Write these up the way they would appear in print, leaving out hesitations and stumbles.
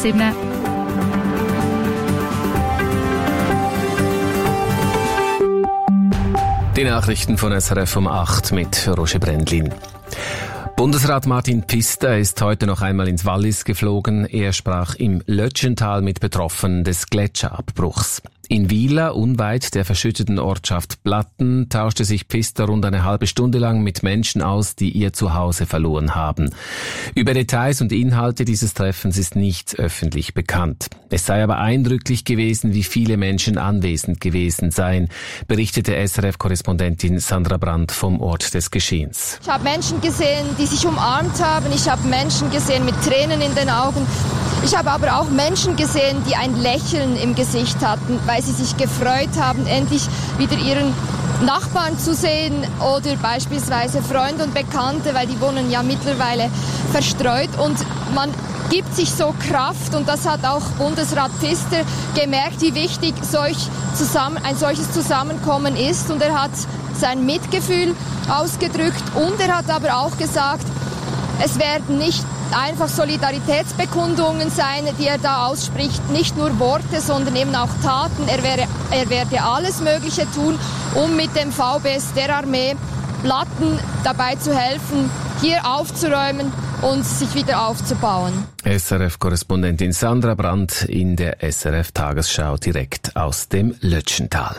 7. Die Nachrichten von SRF um 8 mit Roger Brendlin. Bundesrat Martin Pfister ist heute noch einmal ins Wallis geflogen. Er sprach im Lötschental mit Betroffenen des Gletscherabbruchs. In Wiela, unweit der verschütteten Ortschaft Platten, tauschte sich Pfister rund eine halbe Stunde lang mit Menschen aus, die ihr Zuhause verloren haben. Über Details und Inhalte dieses Treffens ist nichts öffentlich bekannt. Es sei aber eindrücklich gewesen, wie viele Menschen anwesend gewesen seien, berichtete SRF-Korrespondentin Sandra Brandt vom Ort des Geschehens. Ich habe Menschen gesehen, die sich umarmt haben. Ich habe Menschen gesehen mit Tränen in den Augen. Ich habe aber auch Menschen gesehen, die ein Lächeln im Gesicht hatten, weil sie sich gefreut haben, endlich wieder ihren Nachbarn zu sehen oder beispielsweise Freunde und Bekannte, weil die wohnen ja mittlerweile verstreut und man gibt sich so Kraft und das hat auch Bundesrat Pfister gemerkt, wie wichtig ein solches Zusammenkommen ist und er hat sein Mitgefühl ausgedrückt und er hat aber auch gesagt, es werden nicht einfach Solidaritätsbekundungen sein, die er da ausspricht, nicht nur Worte, sondern eben auch Taten. Er werde alles Mögliche tun, um mit dem VBS der Armee Platten dabei zu helfen, hier aufzuräumen und sich wieder aufzubauen. SRF-Korrespondentin Sandra Brandt in der SRF-Tagesschau direkt aus dem Lötschental.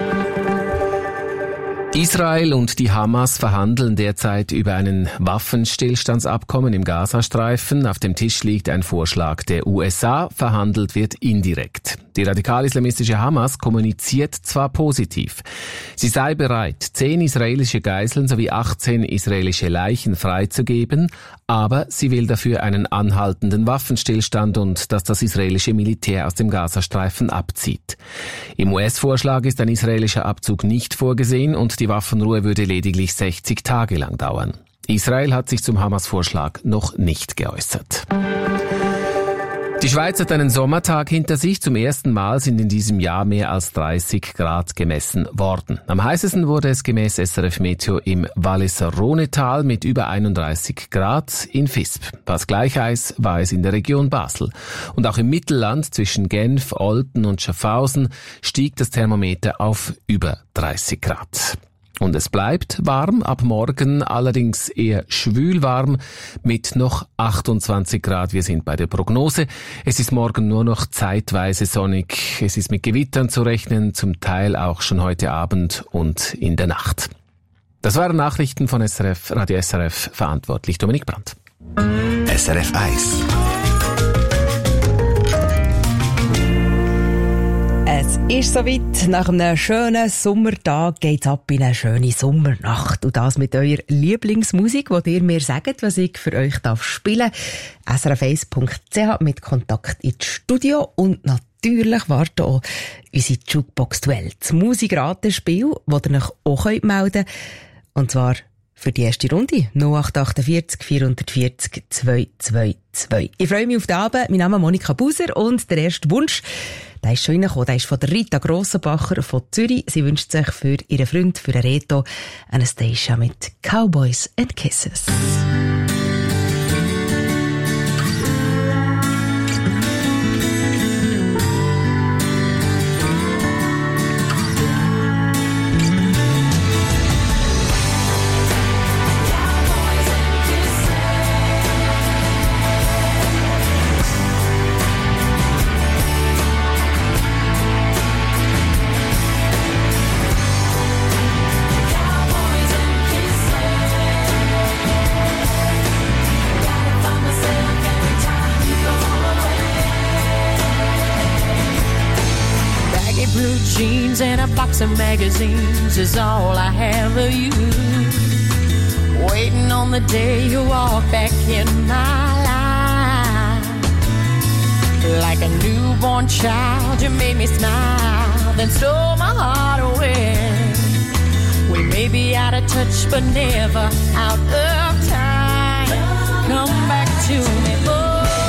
Israel und die Hamas verhandeln derzeit über einen Waffenstillstandsabkommen im Gazastreifen. Auf dem Tisch liegt ein Vorschlag der USA, verhandelt wird indirekt. Die radikal-islamistische Hamas kommuniziert zwar positiv. Sie sei bereit, 10 israelische Geiseln sowie 18 israelische Leichen freizugeben, aber sie will dafür einen anhaltenden Waffenstillstand und dass das israelische Militär aus dem Gazastreifen abzieht. Im US-Vorschlag ist ein israelischer Abzug nicht vorgesehen und die Waffenruhe würde lediglich 60 Tage lang dauern. Israel hat sich zum Hamas-Vorschlag noch nicht geäußert. Die Schweiz hat einen Sommertag hinter sich. Zum ersten Mal sind in diesem Jahr mehr als 30 Grad gemessen worden. Am heißesten wurde es gemäß SRF Meteo im Walliser Rhonetal mit über 31 Grad in Visp. Fast gleich heiß war es in der Region Basel. Und auch im Mittelland zwischen Genf, Olten und Schaffhausen stieg das Thermometer auf über 30 Grad. Und es bleibt warm, ab morgen allerdings eher schwül warm mit noch 28 Grad. Wir sind bei der Prognose. Es ist morgen nur noch zeitweise sonnig. Es ist mit Gewittern zu rechnen, zum Teil auch schon heute Abend und in der Nacht. Das waren Nachrichten von SRF, Radio SRF, verantwortlich Dominik Brandt. SRF 1. Es ist soweit. Nach einem schönen Sommertag geht's ab in eine schöne Sommernacht. Und das mit eurer Lieblingsmusik, wo ihr mir sagt, was ich für euch spielen darf. srf1.ch mit Kontakt ins Studio. Und natürlich warten auch unsere Jukebox-Duell. Das Musikratenspiel, das ihr euch auch melden könnt. Und zwar für die erste Runde 0848 440 222. Ich freue mich auf den Abend. Mein Name ist Monika Buser und der erste Wunsch, der ist schon reingekommen. Der ist von der Rita Grossenbacher von Zürich. Sie wünscht sich für ihren Freund, für den Reto, Anastasia mit Cowboys and Kisses. And a box of magazines is all I have of you. Waiting on the day you walk back in my life. Like a newborn child, you made me smile, then stole my heart away. We may be out of touch, but never out of time. Come back to me, boy.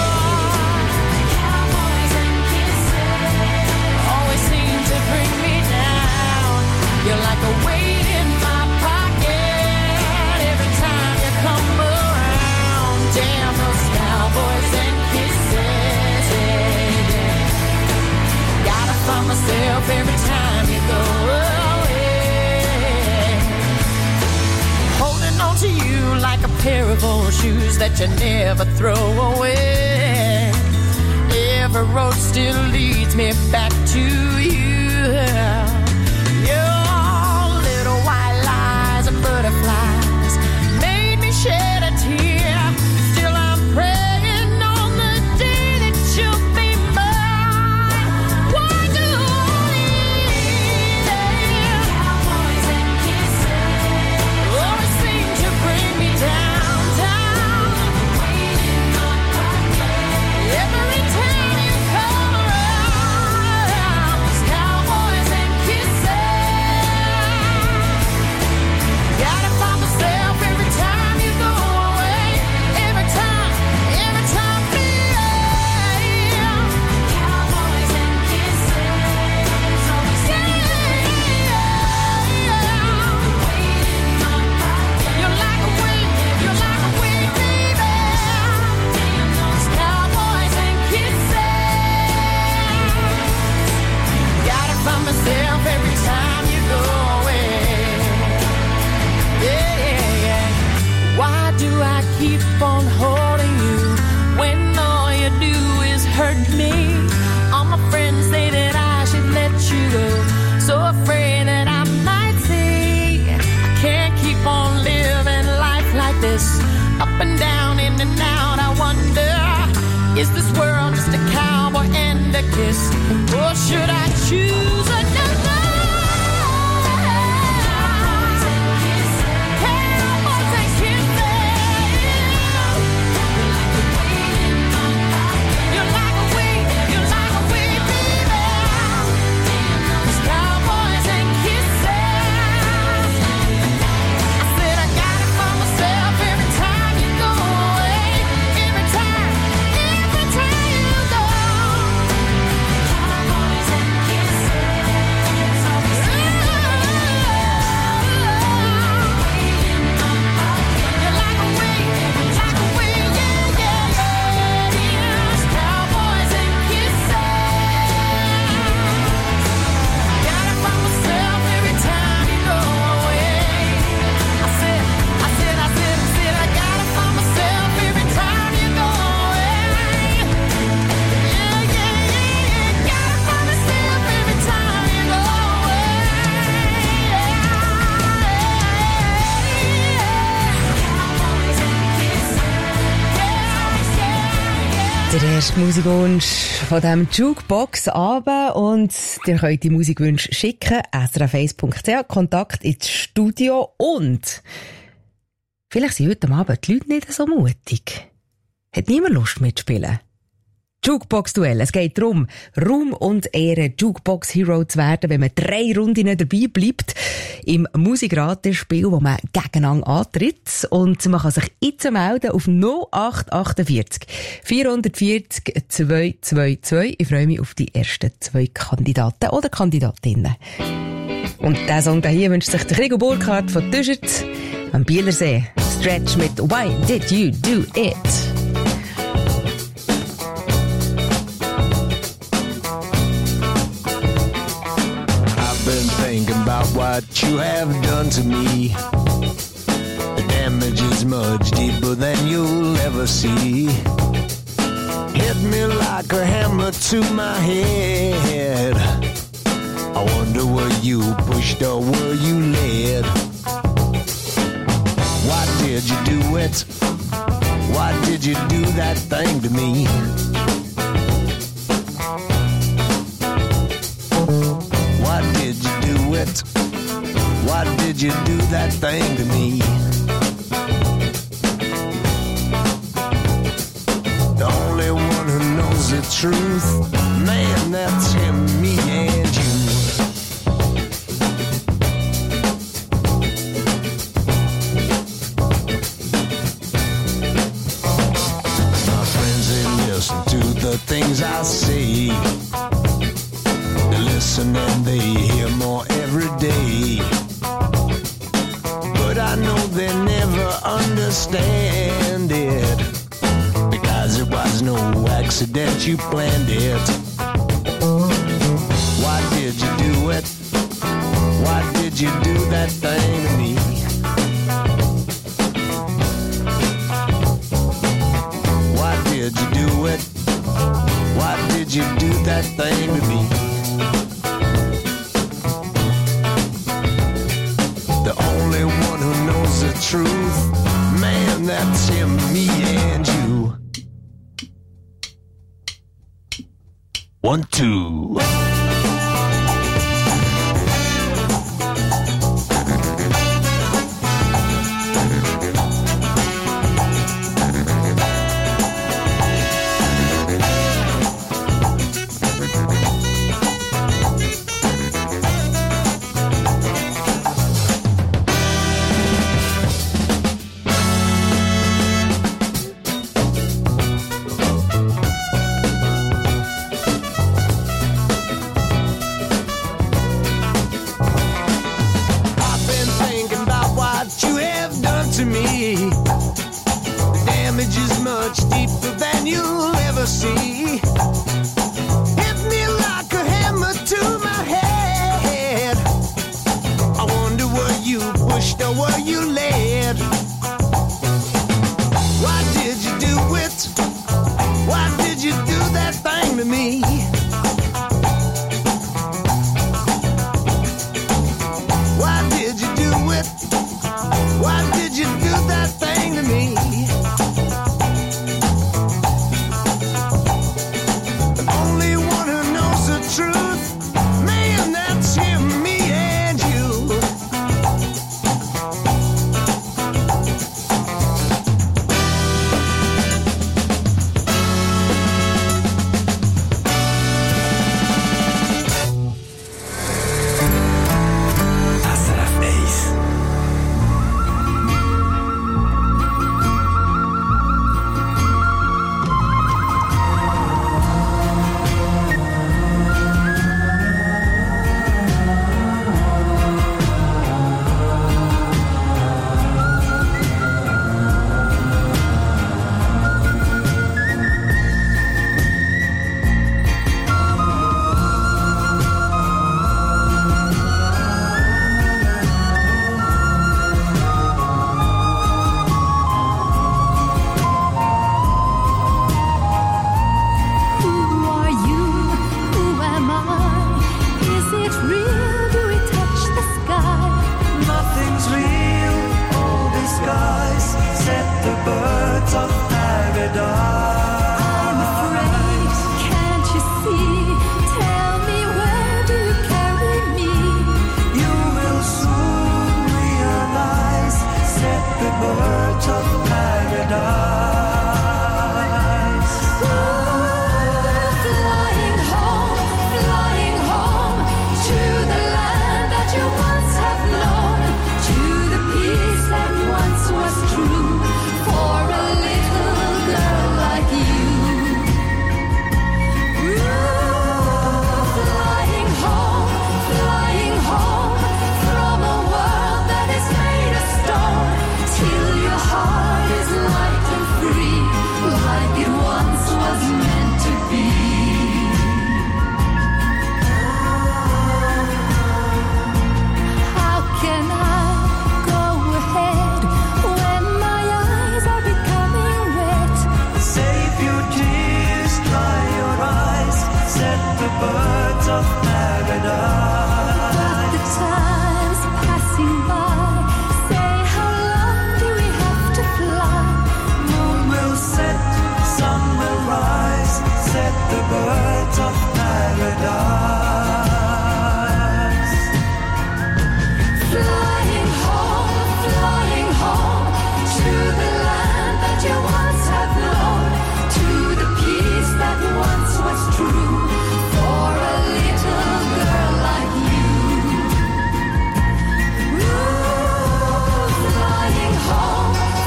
You're like a weight in my pocket every time you come around. Damn those cowboys and kisses, yeah. like a pair of old shoes that you never throw away. Every road still leads me back to you. Your little white lies and butterflies made me shed a tear. Still I'm praying on the day that you'll be mine. Why do cowboys and kisses always seem to bring me down, down? Every time you come around, these cowboys and kisses. Gotta find myself every time you go away. Every time, yeah. Cowboys and kisses. Always You're like a wind, baby. Damn those cowboys and kisses. Gotta find myself every time you go away. Yeah. Why do I keep on holding you when all you do is hurt me? All my friends say that I should let you go, so afraid that I might say I can't keep on living life like this, up and down, in and out. I wonder, is this world just a cowboy and a kiss, or should I choose another? Cowboys and kisses. You're like a wind, baby. Those cowboys and kisses. I said I gotta find myself every time you go away. Every time you go. Cowboys and kisses. You're like a wind, yeah. Those cowboys and kisses. Gotta find myself every time you go away. I said, I gotta find myself every time you go away. Yeah. Gotta find myself every time you go away. Cowboys and kisses. Der erste Musikwunsch von diesem Jukebox-Abend, und ihr könnt die Musikwünsche schicken, srf1.ch, Kontakt ins Studio. Und vielleicht sind heute Abend die Leute nicht so mutig. Hat niemand Lust mitzuspielen? Jukebox-Duell. Es geht darum, Ruhm und Ehre, Jukebox-Hero zu werden, wenn man 3 Runden dabei bleibt im Musikratespiel, wo man gegeneinander antritt. Und man kann sich jetzt melden auf 0848 440 222. Ich freue mich auf die ersten 2 Kandidaten oder Kandidatinnen. Und diesen Song hier wünscht sich der Rigo Burkhardt von Düschert am Bielersee. Stretch mit Why Did You Do It? Been thinking about what you have done to me. The damage is much deeper than you'll ever see. Hit me like a hammer to my head. I wonder were you pushed or were you led? Why did you do it? Why did you do that thing to me? Why did you do it? Why did you do that thing to me? The only one who knows the truth, man, that's him, me and you. My friends, they listen to the things I say. They listen and they hear more every day. But I know they never understand it, because it was no accident, you planned it. Why did you do it? Why did you do that thing to me? did you do it? Why did you do that thing to me? The only one who knows the truth, man, that's him, me and you. 1, 2.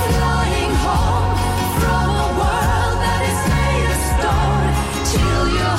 Till your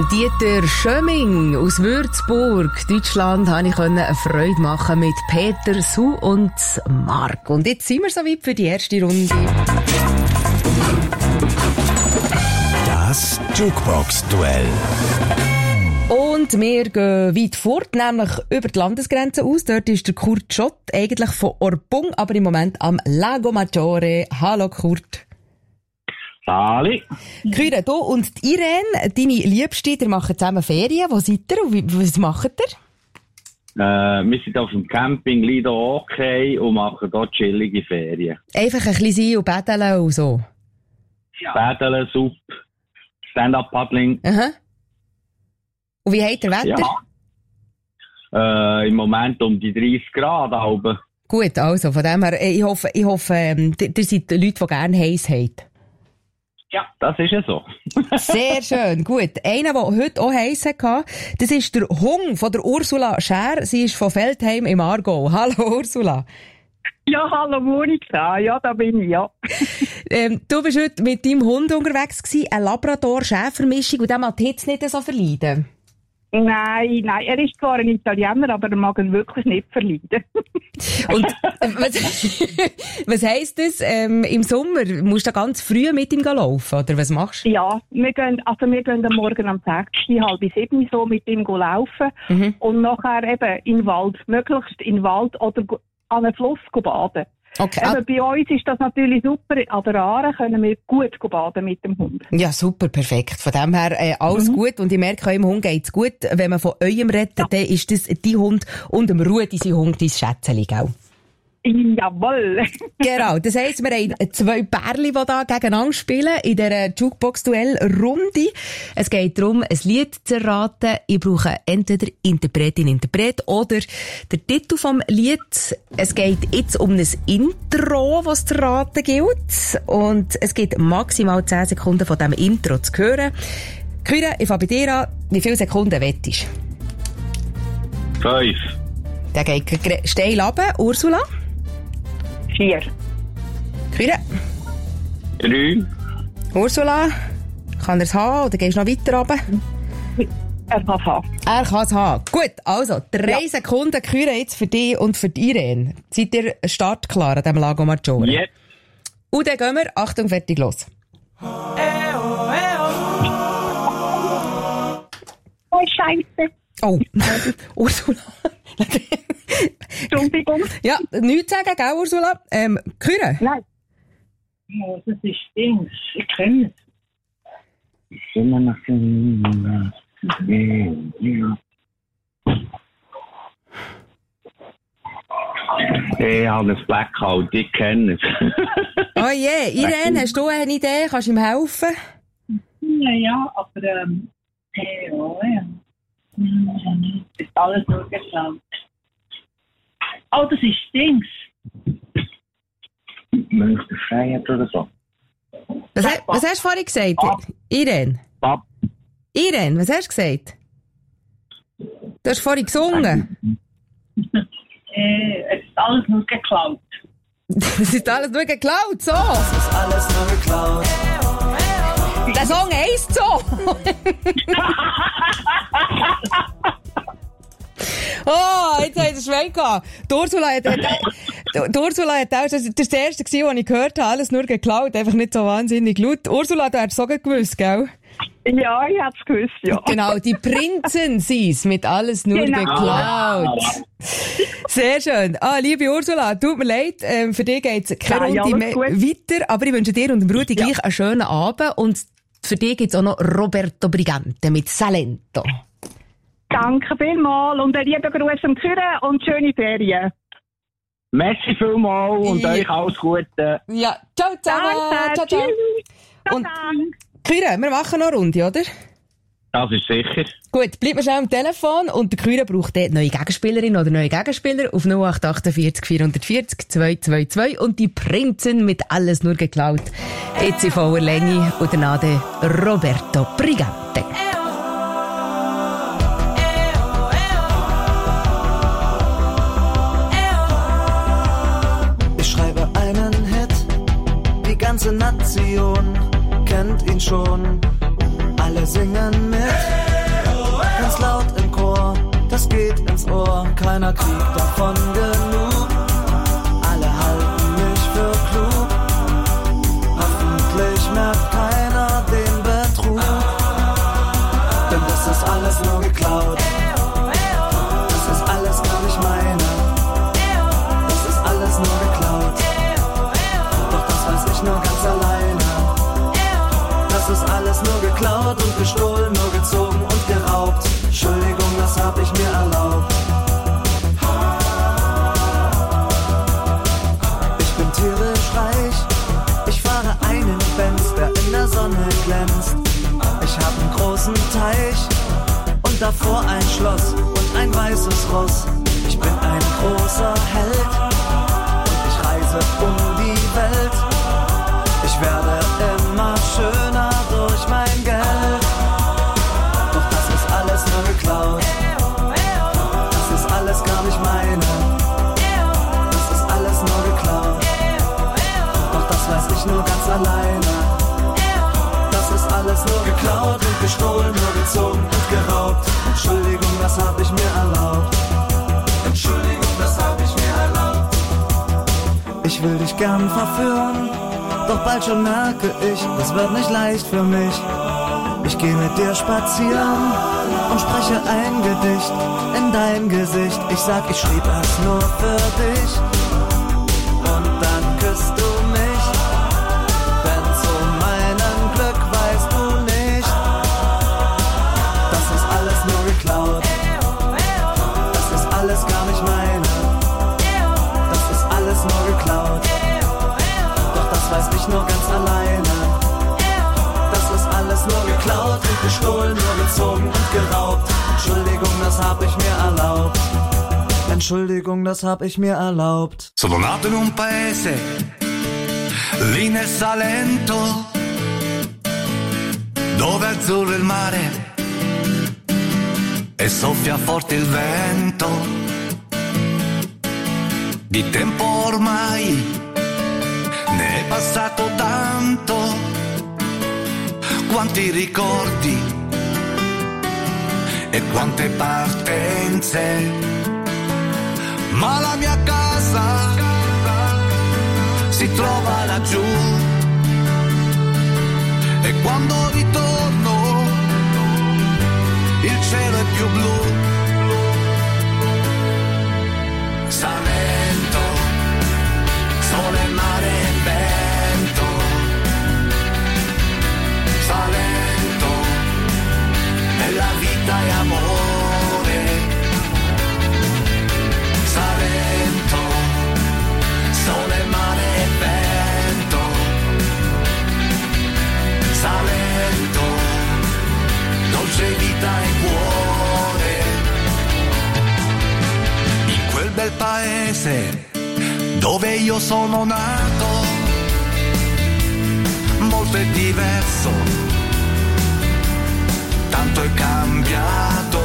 Dieter Schöming aus Würzburg, Deutschland, konnte ich eine Freude machen mit Peter, Sue und Marc. Und jetzt sind wir soweit für die erste Runde. Das Jukebox-Duell. Und wir gehen weit fort, nämlich über die Landesgrenze aus. Dort ist der Kurt Schott, eigentlich von Orbung, aber im Moment am Lago Maggiore. Hallo Kurt. Sali. Kyra, du und Irene, deine Liebste, ihr macht zusammen Ferien. Wo seid ihr und was macht ihr? Wir sind auf dem Camping Lido okay und machen dort chillige Ferien. Einfach ein bisschen sein und betteln und so? Paddeln, Suppe, Stand-up-Paddling. Aha. Und wie habt ihr Wetter? Ja. Im Moment um die 30 Grad oben. Gut, also von dem her, ich hoffe, ihr seid Leute, die gerne heiß haben. Ja, das ist ja so. Sehr schön, gut. Einer, der heute auch heiß hatte, das ist der Hung von der Ursula Schär. Sie ist von Feldheim im Aargau. Hallo Ursula. Ja, hallo Monika. Ja, da bin ich, ja. Du bist heute mit deinem Hund unterwegs gewesen, eine Labrador-Schäfer-Mischung, und der mag jetzt nicht so verleiden. Nein, er ist zwar ein Italiener, aber er mag ihn wirklich nicht verleiden. Und was heisst das? Im Sommer musst du ganz früh mit ihm laufen, oder was machst du? Ja, wir gehen am Morgen um 6, 6:30 so mit ihm laufen. Und nachher eben in den Wald, möglichst in den Wald oder an einem Fluss baden. Okay. Eben, bei uns ist das natürlich super. An der Aare können wir gut baden mit dem Hund. Ja, super, perfekt. Von dem her alles gut. Und ich merke, eurem Hund geht's gut. Wenn man von eurem redet, dann ist das dein Hund und dem Rudi sein Hund, dein Schätzchen, gell? Jawohl. Genau. Das heisst, wir haben zwei Pärchen, die da gegeneinander spielen in dieser Jukebox-Duell-Runde. Es geht darum, ein Lied zu erraten. Ich brauche entweder Interpretin, Interpret oder der Titel vom Lied. Es geht jetzt um ein Intro, das zu erraten gilt. Und es gibt maximal 10 Sekunden von diesem Intro zu hören. Kyra, ich fange bei dir an. Wie viele Sekunden wettest du? 5. Der geht steil runter. Ursula? 4. Kyra? 3. Ursula? Kann er es haben oder gehst du noch weiter runter? Er kann es haben. Er kann es haben. Gut, also 3 Sekunden Kyra jetzt für dich und für die Irene. Seid ihr startklar an diesem Lago Maggiore? Yep. Und dann gehen wir. Achtung, fertig, los. Oh, Scheiße. Oh, Ursula. Entschuldigung. Ja, nichts sagen, gell, Ursula? Kyra? Nein. Oh, das ist Dings. Ich kenne es. Ich habe ein Blackout, ich kenne es. Oh je, Irene, hast du eine Idee? Kannst du ihm helfen? Ja, aber ist alles nur geklaut. Oh, das ist Dings. Münster Freiheit oder so. Was hast du vorhin gesagt? Irene? Irene, was hast du gesagt? Du hast vorhin gesungen. Es ist alles nur geklaut. Das ist alles nur geklaut, so. Das ist alles nur geklaut. Der Song heisst so. Oh, jetzt hat er Schwein gehabt. Die Ursula hat auch, das war das erste, was ich gehört habe, alles nur geklaut, einfach nicht so wahnsinnig laut. Ursula, du hast es sogar gewusst, gell? Ja, ich hab's gewusst, ja. Genau, die Prinzen sind's, mit alles nur geklaut. Sehr schön. Liebe Ursula, tut mir leid, für dich geht's keine Runde mehr weiter, aber ich wünsche dir und dem Rudi gleich einen schönen Abend und für dich gibt's auch noch Roberto Brigante mit Salento. Danke vielmals und einen lieben Gruß am Kyra und schöne Ferien. Merci vielmals und euch alles Gute. Ja, ciao zusammen. Danke, ciao, ciao. Und Kyra, wir machen noch eine Runde, oder? Das ist sicher. Gut, bleibt mir schnell am Telefon und der Kyra braucht dort neue Gegenspielerin oder neue Gegenspieler auf 0848 440 222 und die Prinzen mit alles nur geklaut. Jetzt in voller Länge und danach der Roberto Brigante. Ich schreibe einen Hit, die ganze Nation kennt ihn schon. Alle singen mit. ganz laut im Chor, das geht ins Ohr, keiner kriegt davon genug. Alle halten mich für klug, hoffentlich merkt keiner den Betrug. Denn das ist alles nur geklaut, das ist alles gar nicht meine. Das ist alles nur geklaut, doch das weiß ich nur ganz alleine. Das ist alles nur geklaut und gestohlen, nur gezogen und geraubt. Entschuldigung, das hab ich mir erlaubt. Ich bin tierisch reich, ich fahre einen Benz, der in der Sonne glänzt. Ich hab einen großen Teich und davor ein Schloss und ein weißes Ross. Ich bin ein großer Held und ich reise um die Welt. Ich werde immer schöner durch mein Geld. Doch das ist alles nur geklaut, das ist alles gar nicht meine. Das ist alles nur geklaut, doch das weiß ich nur ganz alleine. Das ist alles nur geklaut und gestohlen, nur gezogen und geraubt. Entschuldigung, das hab ich mir erlaubt. Entschuldigung, das hab ich mir erlaubt. Ich will dich gern verführen, doch bald schon merke ich, das wird nicht leicht für mich. Ich geh mit dir spazieren und spreche ein Gedicht in dein Gesicht. Ich sag, ich schrieb es nur für dich und dann küsst du mich. Denn zu meinem Glück weißt du nicht, das ist alles nur geklaut. Das ist alles gar nicht meine. Das ist alles nur geklaut. Doch das weiß ich nur ganz alleine. Das ist alles nur geklaut und gestohlen, nur gezogen und geraubt. Entschuldigung, das hab ich mir erlaubt. Entschuldigung, das hab ich mir erlaubt. Sono nato in un paese, lì nel Salento, dove azzurro il mare e soffia forte il vento. Di tempo ormai ne è passato tanto, quanti ricordi e quante partenze, ma la mia casa si trova laggiù e quando ritorno il cielo è più blu. Salento, sole, mare e vento. Salento, nella vita e amore. Salento, sole, mare e vento. Salento, dolce vita e cuore. In quel bel paese dove io sono nato, molto è diverso, tanto è cambiato,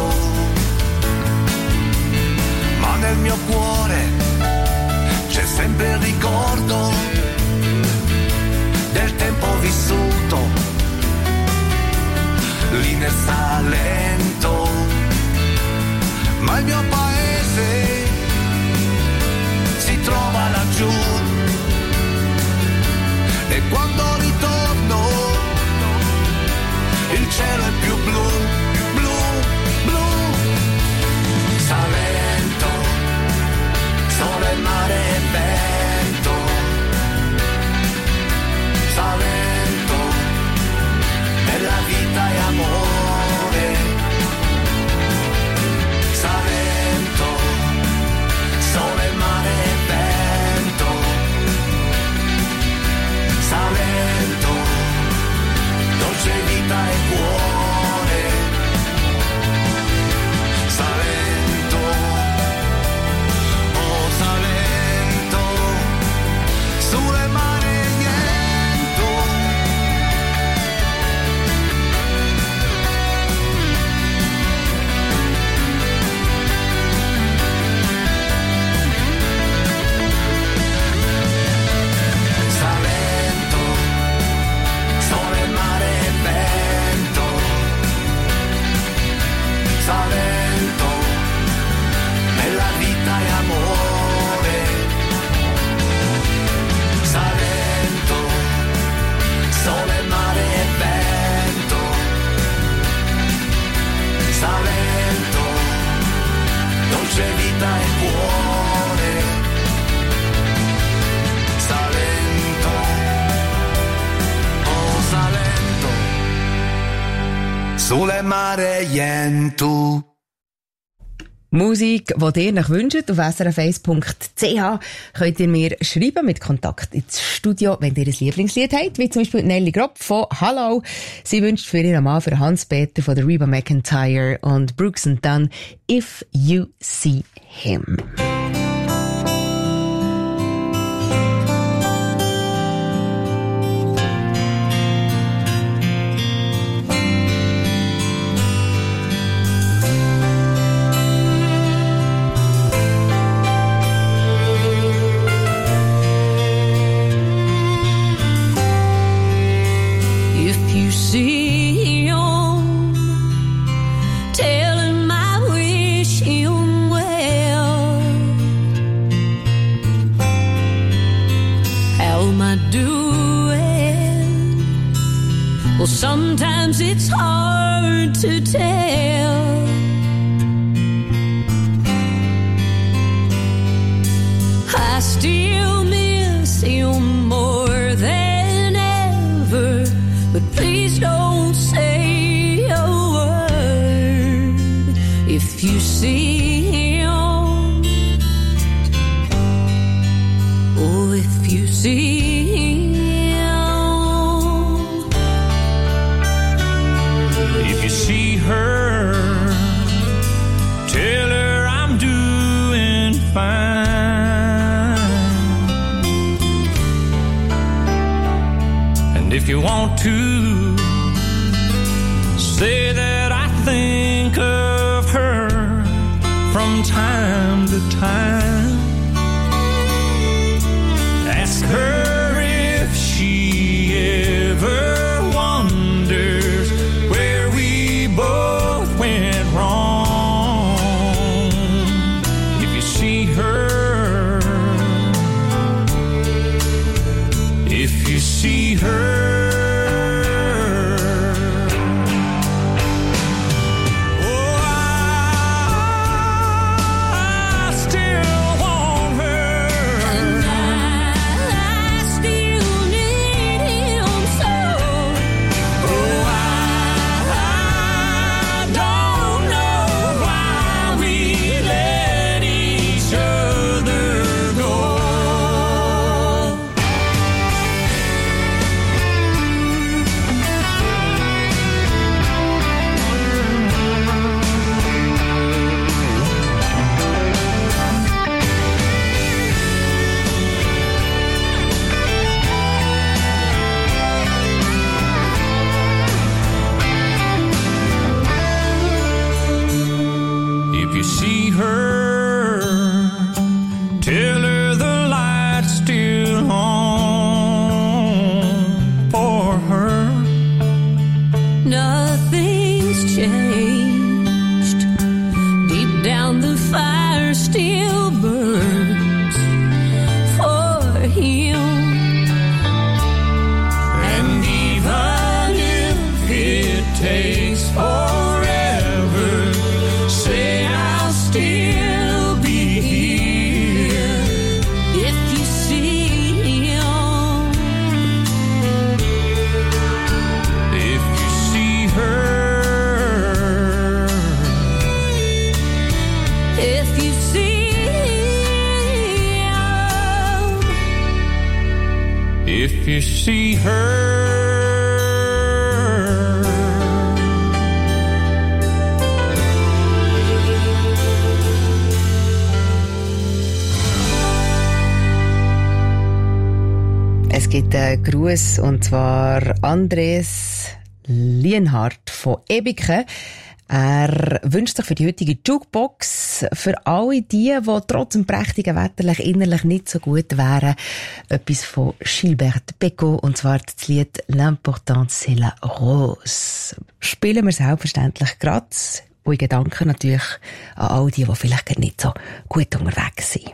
ma nel mio cuore c'è sempre il ricordo del tempo vissuto lì nel Salento, ma il mio paese si trova laggiù e quando ritorno il cielo è più blu, blu, blu. Salento, sole, mare e vento. Salento, bella vita e amore. sole, mare, vento. Musik, die ihr euch wünscht, auf srf1.ch könnt ihr mir schreiben mit Kontakt ins Studio, wenn ihr ein Lieblingslied habt, wie zum Beispiel Nelly Gropp von Hallo. Sie wünscht für ihren Mann, für Hans-Peter von der Reba McEntire und Brooks and Dunn, If You See Him. Sometimes it's hard to tell. I still miss you more than ever, but please don't say a word. If you see him, oh, if you see her, tell her I'm doing fine. And if you want to, say that I think of her from time to time. Ask her if she ever wonders where we both went wrong. If you see her, if you see her, oh, I still want her, and I still need him so. Oh, if you see her, tell her the light's still on for her. Nothing's changed. Deep down the fire still burns for him. And even if it takes forever, say I'll still be here. If you see him, if you see her, if you see him, if you see her. Es gibt einen Gruß, und zwar Andres Lienhardt von Ebike. Er wünscht sich für die heutige Jukebox, für alle die trotz dem prächtigen Wetter innerlich nicht so gut wären, etwas von Gilbert Bécaud, und zwar das Lied «L'important c'est la rose». Spielen wir selbstverständlich gerade, und in Gedanken natürlich an all die vielleicht nicht so gut unterwegs sind.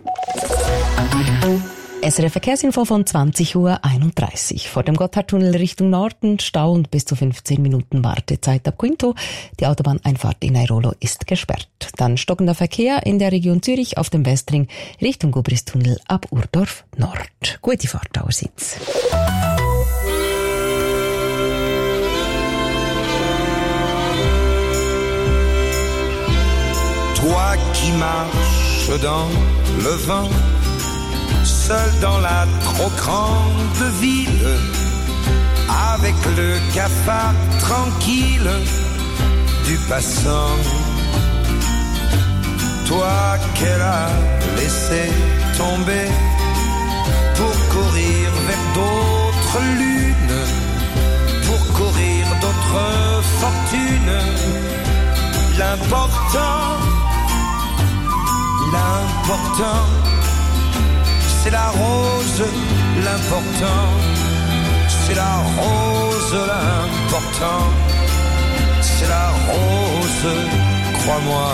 SRF Verkehrsinfo von 20:31 Uhr. Vor dem Gotthardtunnel Richtung Norden Stau und bis zu 15 Minuten Wartezeit ab Quinto. Die Autobahneinfahrt in Airolo ist gesperrt. Dann stockender Verkehr in der Region Zürich auf dem Westring Richtung Gubristunnel ab Urdorf Nord. Gute Fahrt allerseits. marche dans le vent, seul dans la trop grande ville, avec le cafard tranquille du passant. Toi qu'elle a laissé tomber pour courir vers d'autres lunes, pour courir d'autres fortunes. L'important, c'est la rose. L'important, c'est la rose. L'important, c'est la rose, crois-moi.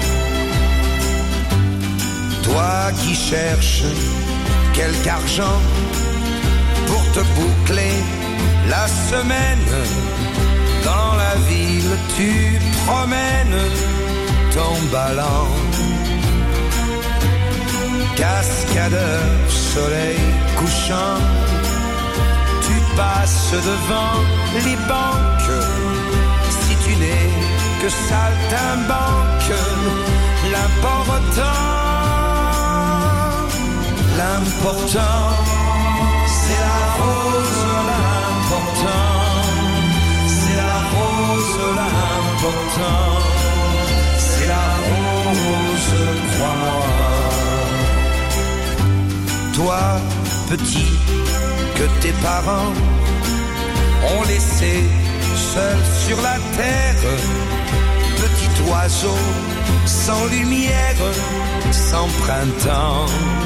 Toi qui cherches quelque argent pour te boucler la semaine, dans la ville tu promènes ton ballon. Cascadeur, soleil couchant, tu passes devant les banques. Si tu n'es que saltimbanque, l'important, c'est la rose. L'important, c'est la rose. L'important, c'est la rose, crois-moi. Toi, petit, que tes parents ont laissé seul sur la terre, petit oiseau sans lumière, sans printemps.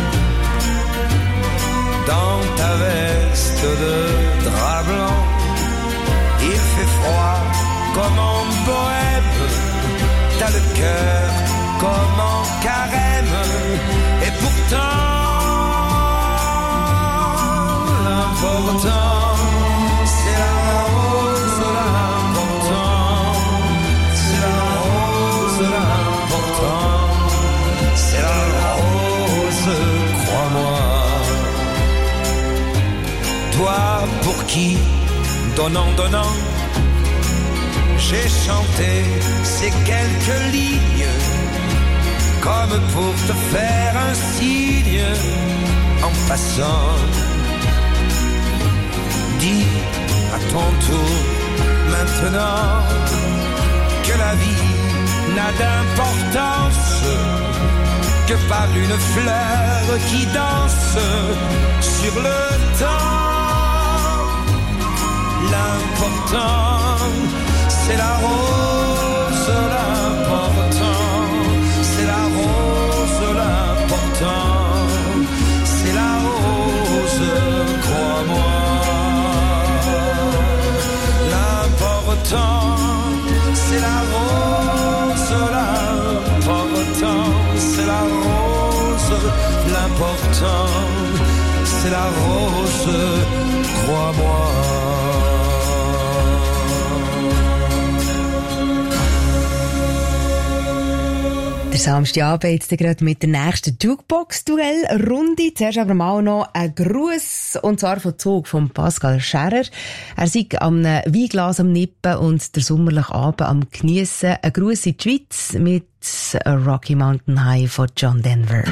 Dans ta veste de drap blanc, il fait froid comme en Bohème. T'as le cœur comme en Carême. Et pourtant, l'important, c'est la rose. L'important, c'est la rose. L'important, c'est la rose, crois-moi. Toi pour qui, donnant, j'ai chanté ces quelques lignes, comme pour te faire un signe en passant. Dis à ton tour maintenant que la vie n'a d'importance que par une fleur qui danse sur le temps. L'important, c'est la rose. L'important, c'est la rose. L'important, c'est la rose, crois-moi. L'important, c'est la rose. L'important, c'est la rose. L'important, c'est la rose, crois-moi. Der Samstagabend jetzt gerade mit der nächsten Jukebox-Duell-Runde. Zuerst aber mal noch ein Gruß, und zwar von Zug von Pascal Scherer. Er sei am Weinglas am Nippen und der sommerliche Abend am Geniessen. Ein Gruß in die Schweiz mit Rocky Mountain High von John Denver.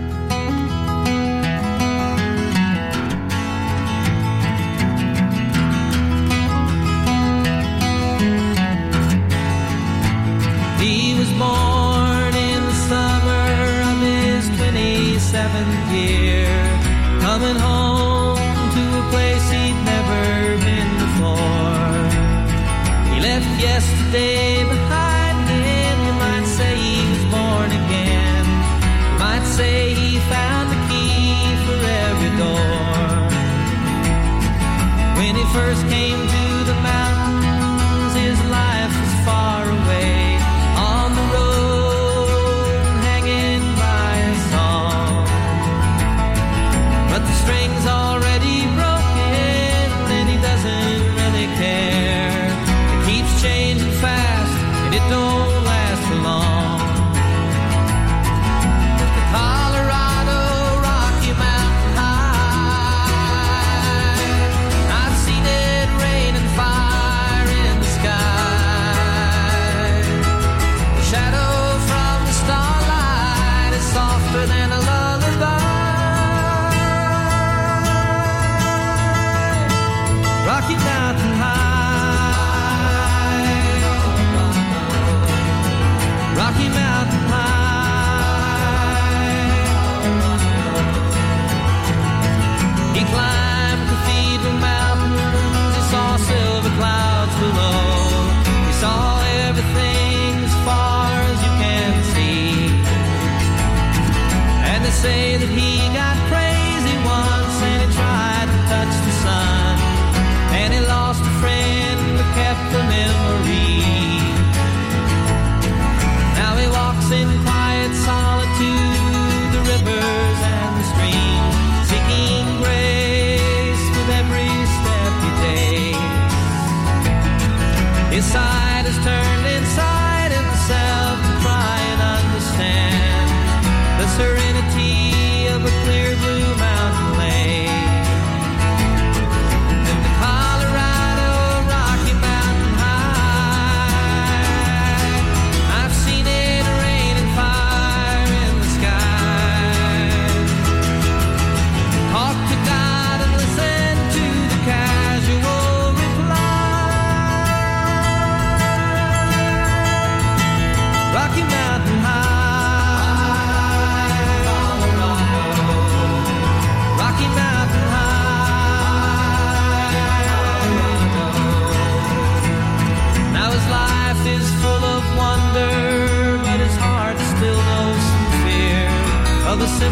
He was born in the summer of his 27th year, coming home to a place he'd never been before. He left yesterday behind him. You might say he was born again. You might say he found the key for every door. When he first came to the mountains, his life was far away. String's already broken and he doesn't really care. It keeps changing fast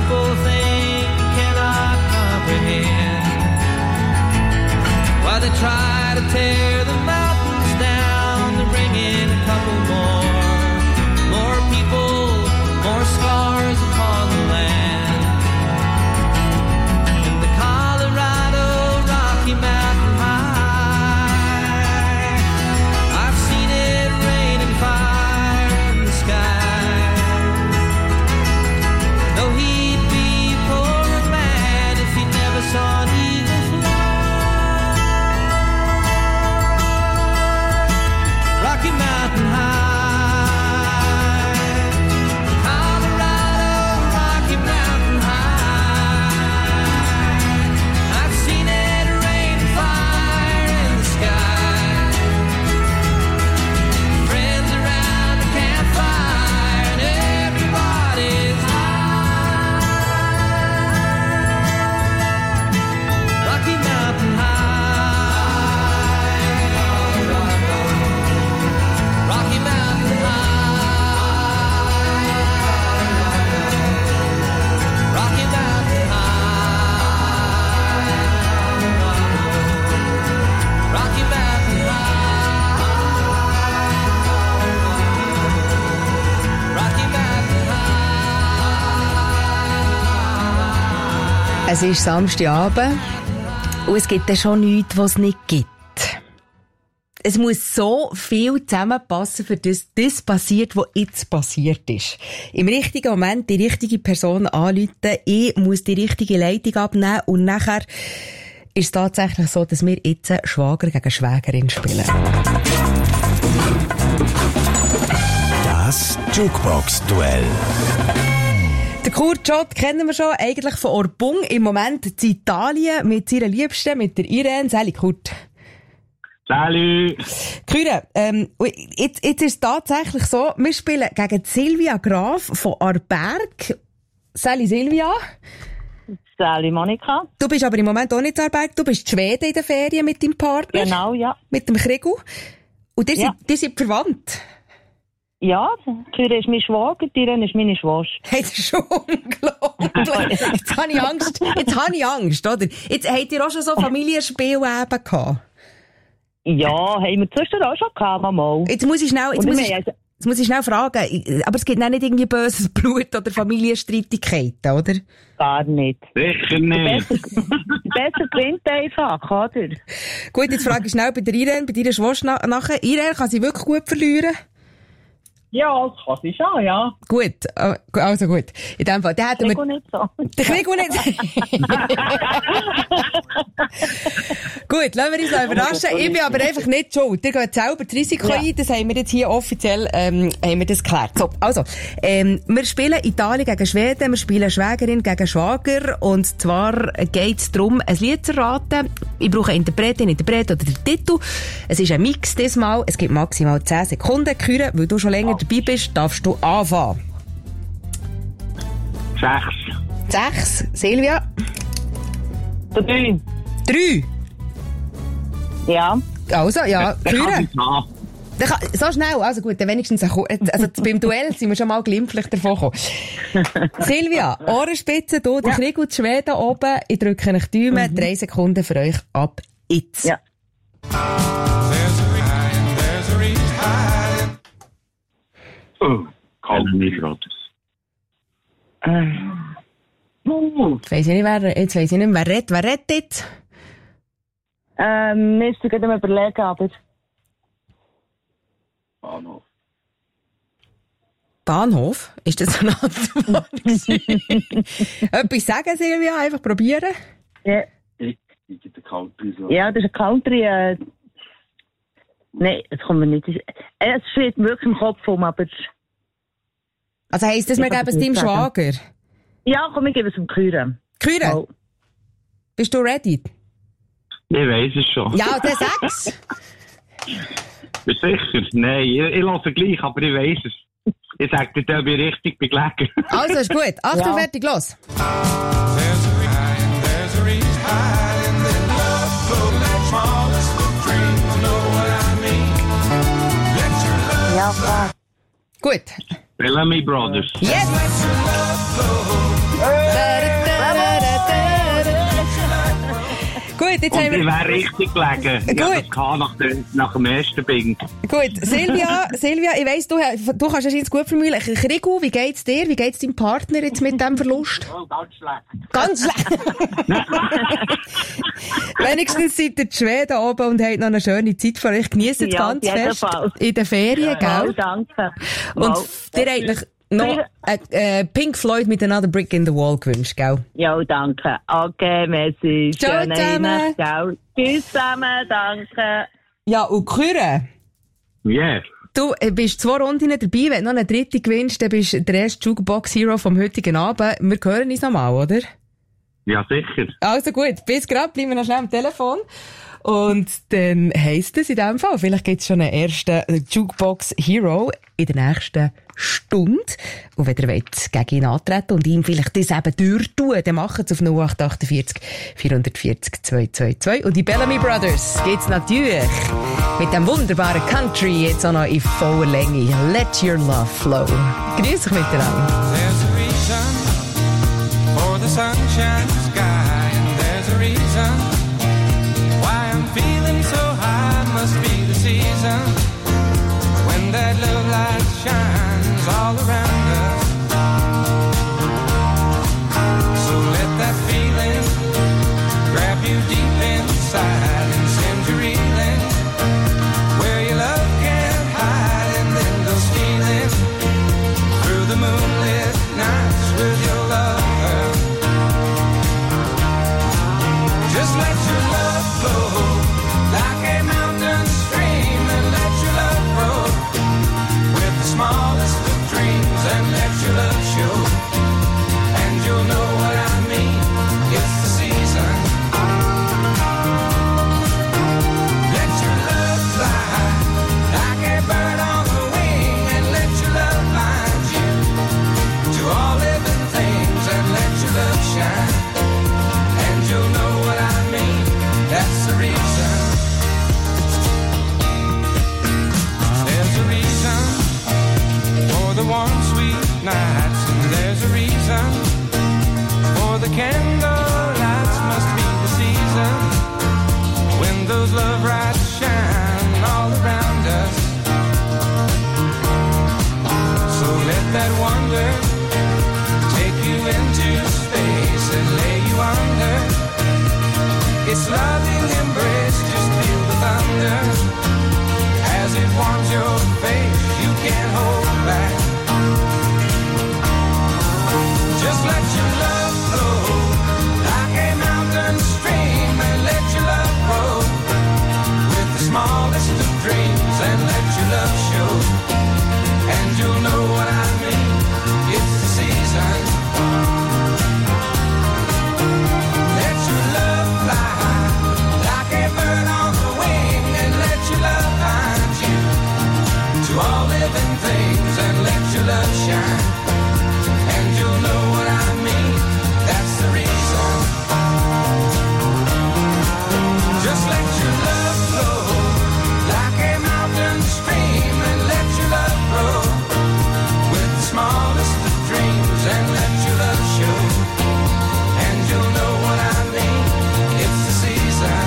people think cannot comprehend. Why they try to tear the mountains down to bring in a couple more people, more scars upon the land. In the Colorado Rocky Mountain High, I've seen it rain and fire in the sky. Though he'd be a poor man if he never saw an eagle fly. Rocky Mountain High, Colorado, Rocky Mountain High. I've seen it rain and fire in the sky. Friends around the campfire and everybody's high. Rocky Mountain High, Rocky Mountain High, Rocky Mountain High, Rocky Mountain High, Rocky Mountain High. Es ist Samstagabend und es gibt dann schon nichts, was es nicht gibt. Es muss so viel zusammenpassen, für das passiert, was jetzt passiert ist. Im richtigen Moment die richtige Person anrufen, ich muss die richtige Leitung abnehmen und nachher ist es tatsächlich so, dass wir jetzt Schwager gegen Schwägerin spielen. Das Jukebox-Duell. Der Kurt Schott kennen wir schon, eigentlich von Orbung. Im Moment in Italien mit seiner Liebsten, mit der Irene. Salut, Kurt. Salut! Kure, jetzt ist es tatsächlich so, wir spielen gegen Silvia Graf von Arberg. Salut Silvia. Salut Monika. Du bist aber im Moment auch nicht in Arberg, du bist in Schweden in den Ferien mit deinem Partner. Genau, ja. Mit dem Krigu. Und ihr seid verwandt. Ja, Kure ist mein Schwager, Irene ist meine Schwester. Hey, das ist schon unglaublich. Jetzt habe ich Angst, oder? Jetzt habt ihr auch schon so Familienspiele eben gehabt. Ja, haben wir zwischendurch auch schon gehabt, mal. Jetzt muss ich schnell fragen, aber es gibt auch nicht irgendwie böses Blut oder Familienstreitigkeiten, oder? Gar nicht. Sicher nicht. Besser gewinnt einfach, oder? Gut, jetzt frage ich schnell bei der Irene, bei deiner Schwester nachher. Irene, kann sie wirklich gut verlieren? Ja, das kann sie schon, ja. Gut, also gut. In dem Fall, der Krieg nicht so. Der Krieg nicht. Gut, lassen wir uns noch überraschen. Ich bin aber einfach nicht schuld. Ihr geht selber das Risiko ein. Das haben wir jetzt hier offiziell, haben wir das geklärt. So, also, wir spielen Italien gegen Schweden, wir spielen Schwägerin gegen Schwager. Und zwar geht's darum, ein Lied zu erraten. Ich brauche Interpret oder den Titel. Es ist ein Mix diesmal. Es gibt maximal 10 Sekunden. Küre, weil du schon länger dabei bist, darfst du anfangen. 6. Silvia? 3. Ja. Also, ja, Küre. So schnell, also gut, dann wenigstens also beim Duell sind wir schon mal glimpflich davon gekommen. Silvia, Ohrenspitze, du, der Krieg und Schweden oben, ich drücke euch die Daumen, 3 Sekunden für euch ab jetzt. Ja. Kann nicht gerade. Jetzt weiss ich nicht, wer redet. Wer redet jetzt? Müsste ich gerade überlegen, aber... Bahnhof? Ist das eine Antwort? Etwas sagen, Silvia? Einfach probieren? Ja. Ja, das ist ein Country... Nein, es kommt mir nicht... Es steht wirklich im Kopf um, aber... Also heisst das, wir geben es deinem Schwager? Ja, komm, wir geben es dem Küre. Küre? Oh. Bist du ready? Ich weiss es schon. Ja, der 6. Bist du sicher? Nein, ich lasse gleich, aber ich weiss es. Ich sag dir, da bin ich richtig beglegen. Also, ist gut. Achtung, fertig, los. Ja, klar. Gut. Bellamy Brothers. Yes! Gut, jetzt Und haben ich wir... wäre richtig gelegen. Ich Gut. hatte das nach dem ersten Bing. Gut, Silvia, ich weiss, du kannst es gut vermuten. Krigu, wie geht's dir? Wie geht's deinem Partner jetzt mit diesem Verlust? Oh, ganz schlecht. Ganz schlecht? Wenigstens seid ihr in Schweden oben und habt noch eine schöne Zeit für euch. Genießt es ganz fest in den Ferien, gell? Danke. Und dir eigentlich noch Pink Floyd mit Another Brick in the Wall gewünscht, gell? Ja, danke. Okay, merci. Ciao Schöne zusammen. Nacht, ciao. Tschüss zusammen, danke. Ja, und Küre, Yeah. du bist 2 Runden dabei. Wenn du noch eine dritte gewinnst, dann bist du der erste Jukebox Hero vom heutigen Abend. Wir hören uns nochmal, oder? Ja, sicher. Also gut, bis gerade, bleiben wir noch schnell am Telefon. Und dann heisst es in dem Fall, vielleicht gibt es schon einen ersten Jukebox Hero in der nächsten Stunde. Und wenn ihr wollt gegen ihn antreten und ihm vielleicht das eben durchtun, dann macht es auf 0848 440 222. Und die Bellamy Brothers geht's natürlich mit dem wunderbaren Country jetzt auch noch in voller Länge. Let your love flow. Grüß euch miteinander. There's a reason for the sunshine sky, and there's a reason why I'm feeling so high. Must be the season when that love light shines all around us. So let that feeling grab you deep inside and send you reeling where your love can't hide, and then go stealing through the moonlit nights with your lover. Just let your love flow like a mountain stream, and let your love grow with the smallest of dreams, and let your love show, and you'll know what I mean. It's the season. Let your love fly like a bird on the wing, and let your love find you to all living things, and let your love shine, and you'll know what I mean. That's the reason. There's a reason for the warm, sweet nights, and there's a reason for the candle lights. Must be the season when those love lights shine all around us. So let that wonder take you into space and lay you under its loving embrace. Just feel the thunder as it warms your face. You can't hold back. Just let your love flow like a mountain stream, and let your love grow with the smallest of dreams, and let your love show, and you'll know what I mean. It's the season. Let your love fly like a bird on the wing, and let your love find you to all living things, and let your love shine, and you'll know what I mean. That's the reason. Just let your love flow like a mountain stream, and let your love grow with the smallest of dreams, and let your love show, and you'll know what I mean. It's the season.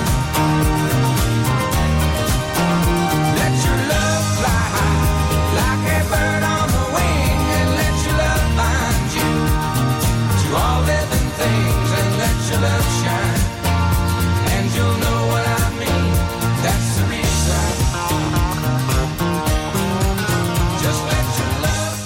Let your love fly like a bird on the wing, and let your love find you to all living things, and let your love shine, and you'll know what I mean. That's the reason. Just let your love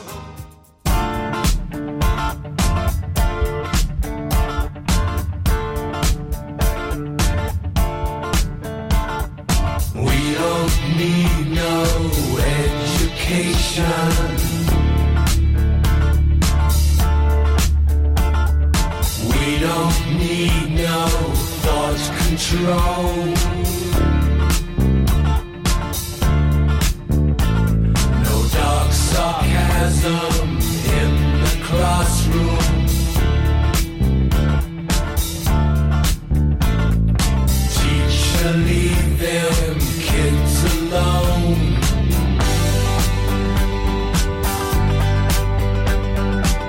We don't need no education. We don't need no thought control. No dark sarcasm in the classroom. Teacher, leave them kids alone.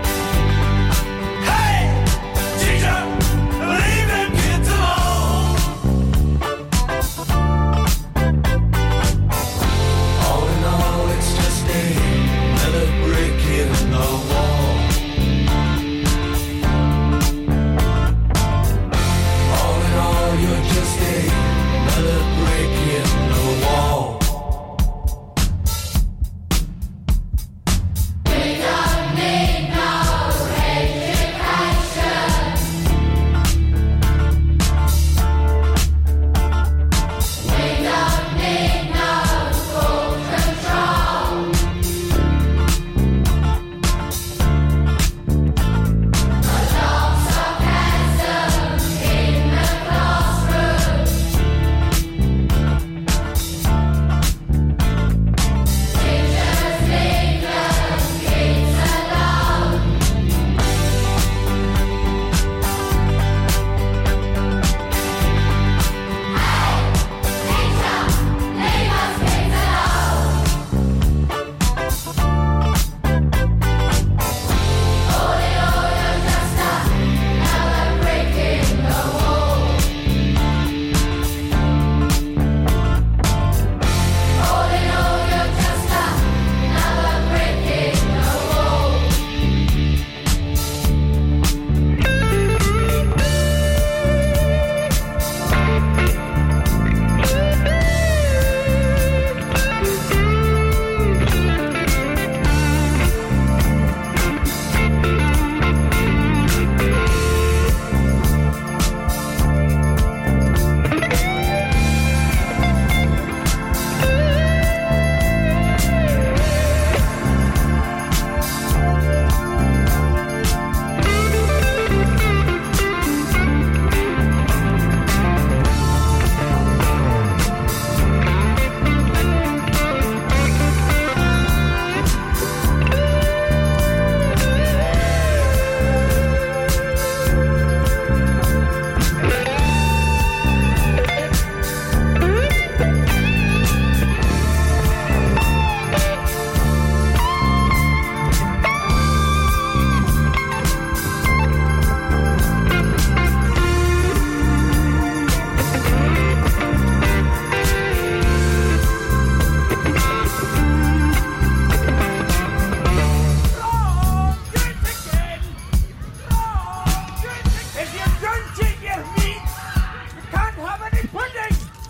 Hey, teacher, leave them kids alone.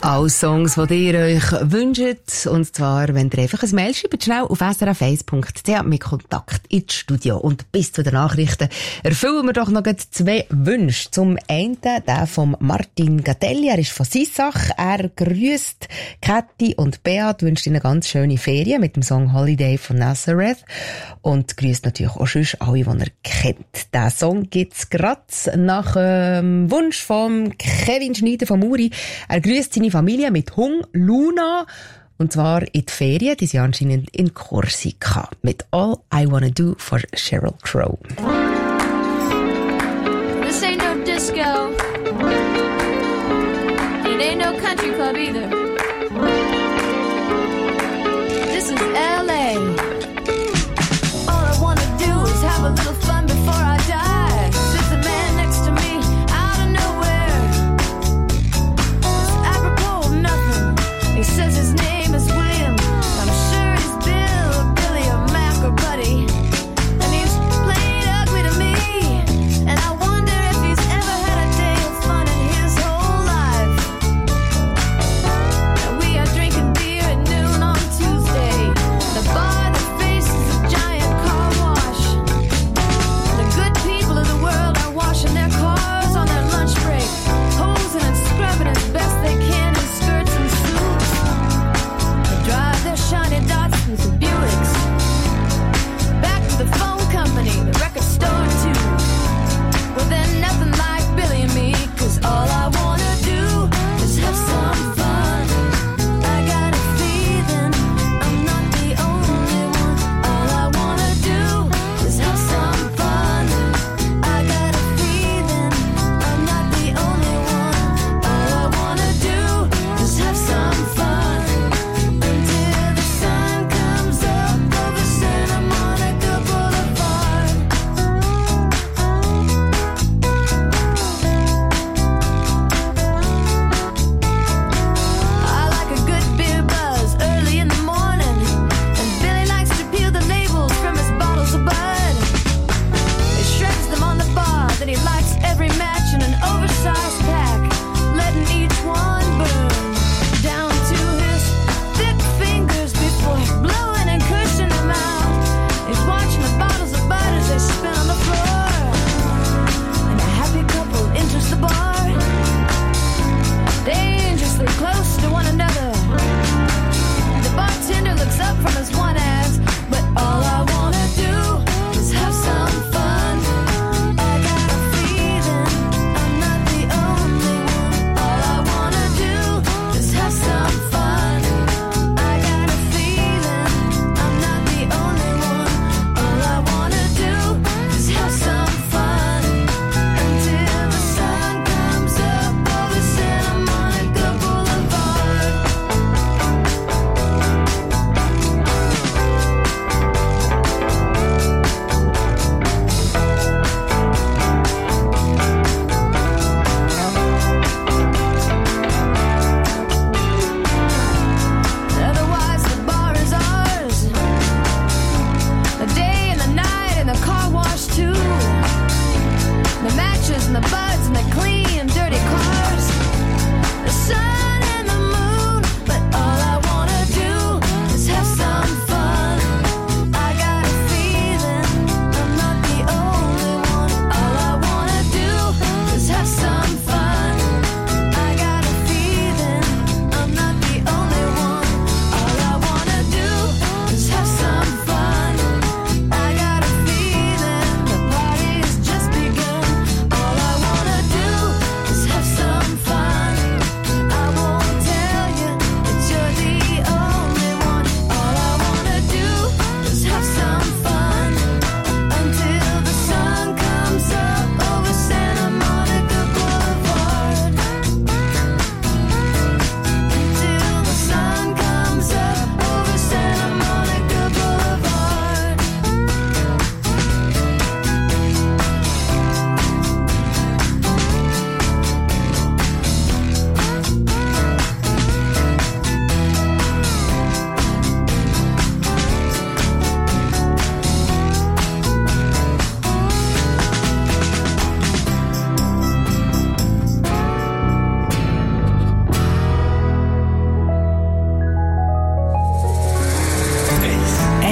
Alle Songs, die ihr euch wünscht. Und zwar, wenn ihr einfach ein Mail schreibt, schnell auf srf1.ch mit Kontakt ins Studio. Und bis zu den Nachrichten erfüllen wir doch noch 2 Wünsche. Zum einen der von Martin Gatelli. Er ist von Sissach. Er grüßt Kathi und Beat, wünscht ihnen ganz schöne Ferien mit dem Song Holiday von Nazareth. Und grüßt natürlich auch sonst alle, die er kennt. Den Song gibt's gerade nach Wunsch von Kevin Schneider von Muri. Er grüßt seine Familie mit Hung Luna. Und zwar in die Ferien, die sind anscheinend in Korsika. Mit All I Wanna Do for Sheryl Crow. This ain't no disco. It ain't no country club either. This is LA. All I wanna do is have a little fun before I die. Sits a man next to me out of nowhere. Apropos of nothing. He says his name is William. I'm sure he's Bill or Billy or Mac or Buddy. And he's played ugly to me. And I wonder if he's ever had a day of fun in his whole life. And we are drinking beer at noon on Tuesday. The bar that faces a giant car wash. The good people of the world are washing their cars on their lunch break, hosing and scrubbing as best they can in skirts and suits.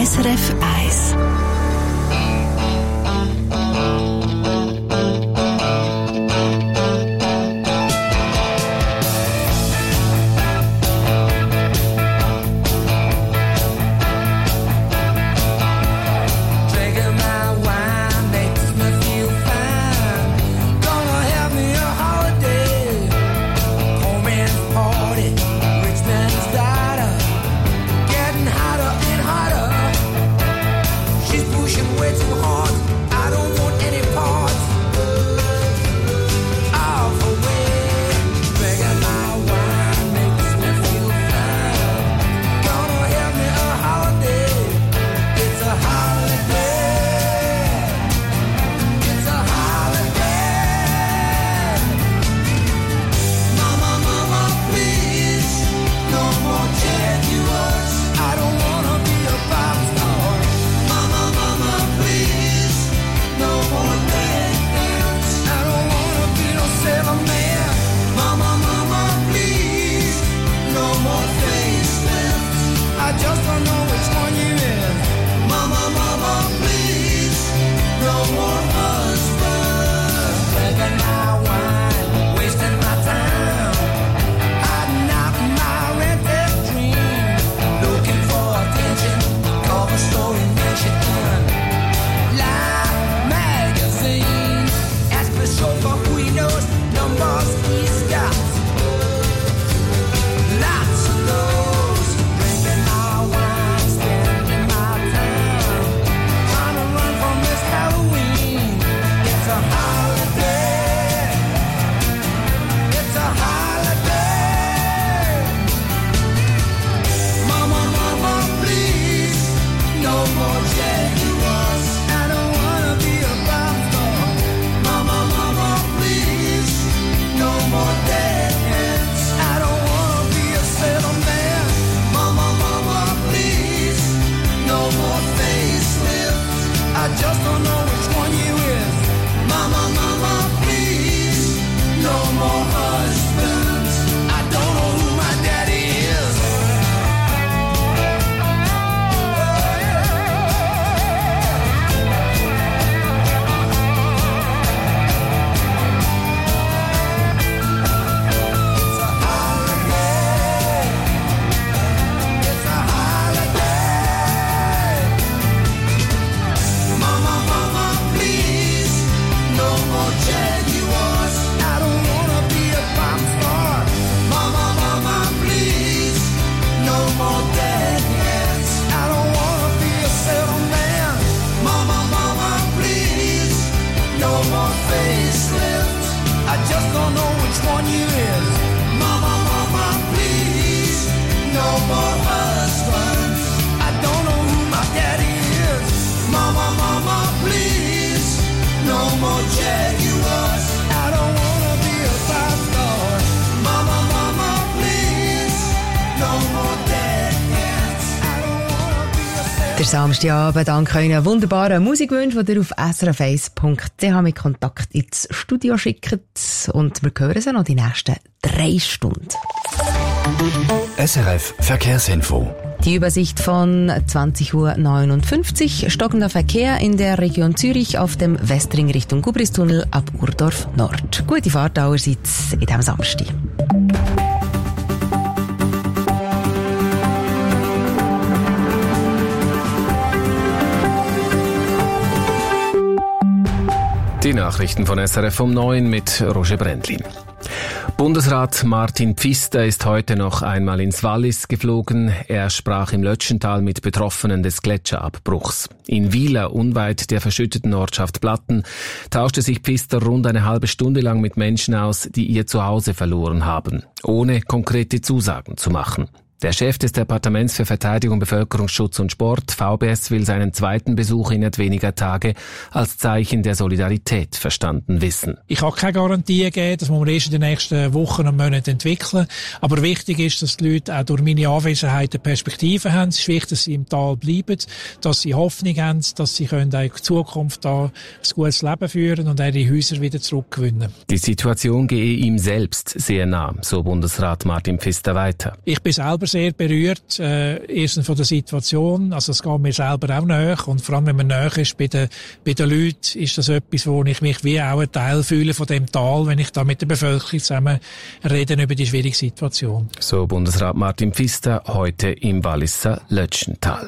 SRF 1. Der Samstagabend dank euren wunderbaren Musikwünschen, die ihr auf srf1.ch mit Kontakt ins Studio schickt. Und wir hören sie noch die nächsten 3 Stunden. SRF Verkehrsinfo. Die Übersicht von 20:59 Uhr. Stockender Verkehr in der Region Zürich auf dem Westring Richtung Gubristunnel ab Urdorf Nord. Gute Fahrt allerseits in diesem Samstag. Die Nachrichten von SRF um 9 mit Roger Brändlin. Bundesrat Martin Pfister ist heute noch einmal ins Wallis geflogen. Er sprach im Lötschental mit Betroffenen des Gletscherabbruchs. In Wieler, unweit der verschütteten Ortschaft Platten, tauschte sich Pfister rund eine halbe Stunde lang mit Menschen aus, die ihr Zuhause verloren haben, ohne konkrete Zusagen zu machen. Der Chef des Departements für Verteidigung, Bevölkerungsschutz und Sport, VBS, will seinen zweiten Besuch innerhalb weniger Tage als Zeichen der Solidarität verstanden wissen. Ich kann keine Garantie geben, das muss man erst in den nächsten Wochen und Monaten entwickeln. Aber wichtig ist, dass die Leute auch durch meine Anwesenheit eine Perspektive haben. Es ist wichtig, dass sie im Tal bleiben, dass sie Hoffnung haben, dass sie in Zukunft da ein gutes Leben führen und ihre Häuser wieder zurückgewinnen. Die Situation gehe ihm selbst sehr nah, so Bundesrat Martin Pfister weiter. Ich bin selber sehr berührt, erstens von der Situation, also es geht mir selber auch nach und vor allem, wenn man nach ist bei den Leuten, ist das etwas, wo ich mich wie auch ein Teil fühle von dem Tal, wenn ich da mit der Bevölkerung zusammen rede über die schwierige Situation. So Bundesrat Martin Pfister heute im Walliser Lötschental.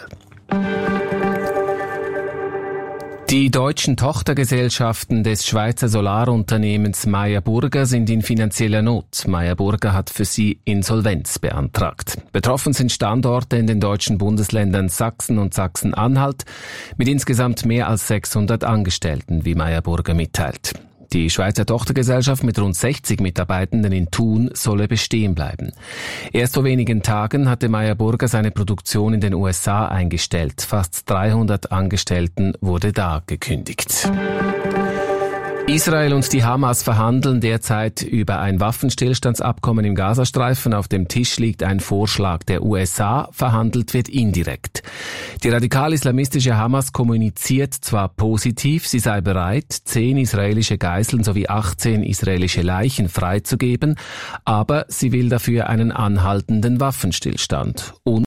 Die deutschen Tochtergesellschaften des Schweizer Solarunternehmens Meyer Burger sind in finanzieller Not. Meyer Burger hat für sie Insolvenz beantragt. Betroffen sind Standorte in den deutschen Bundesländern Sachsen und Sachsen-Anhalt mit insgesamt mehr als 600 Angestellten, wie Meyer Burger mitteilt. Die Schweizer Tochtergesellschaft mit rund 60 Mitarbeitenden in Thun solle bestehen bleiben. Erst vor wenigen Tagen hatte Meyer Burger seine Produktion in den USA eingestellt. Fast 300 Angestellten wurde da gekündigt. Israel und die Hamas verhandeln derzeit über ein Waffenstillstandsabkommen im Gazastreifen. Auf dem Tisch liegt ein Vorschlag der USA, verhandelt wird indirekt. Die radikal-islamistische Hamas kommuniziert zwar positiv, sie sei bereit, 10 israelische Geiseln sowie 18 israelische Leichen freizugeben, aber sie will dafür einen anhaltenden Waffenstillstand. Und